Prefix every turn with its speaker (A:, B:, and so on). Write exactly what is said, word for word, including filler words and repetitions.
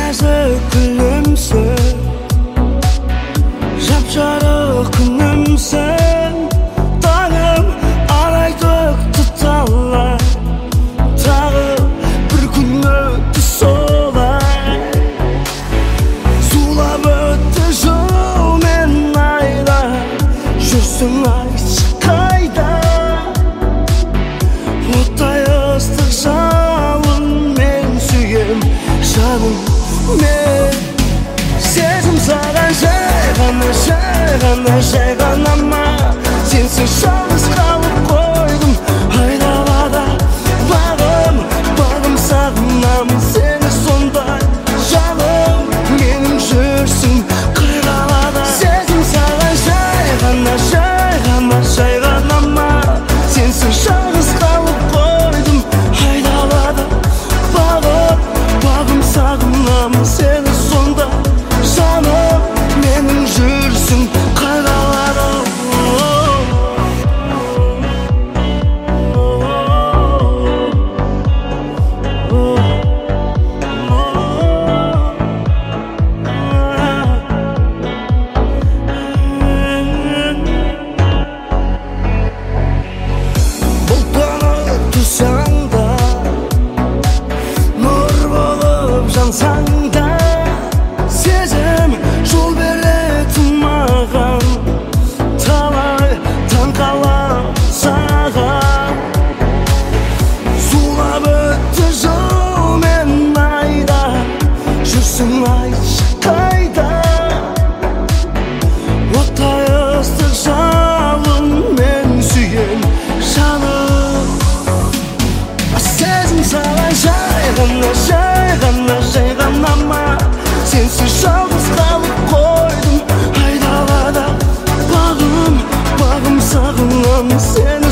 A: Nәзік күлімсің, жап-жарық күнімсің. Таңым арайтып талай, тағы бір күн өтті солай. Зулап өтті жыл мен айлар, жүрсің айтшы қайда. Оттай ыстық жалын мен сүйем, жаным мен. Сезім саған жай ғана, жай ғана, жай ғана ма? Сенсіз жалғыз қалып қойдым айдалада. Бағым, бағым сағынамын сені сондай, жаным менің жүрсің қай қалада. Сезім саған жай ғана, жай ғана, жай ғана ма? Сенсіз жалғыз қалып қойдым айдалада. Бағым, бағым сағынамын сені сондай, жаным менің жүрсің қай қалада. Бұлттанып тұрсаң да, нұр болып жансаң да, сезім жол беретін маған. Талай таңқалам саған, зулап өтті жыл мен айда, жүрсің айтшы қайда. Оттай ыстық жалын мен сүйем, жаным. Сезім саған жай ғана, жай ғана, жай ғана ма? Сенсіз жалғыз қалып қойдым айдалада. Бағым, бағым сағынамын сені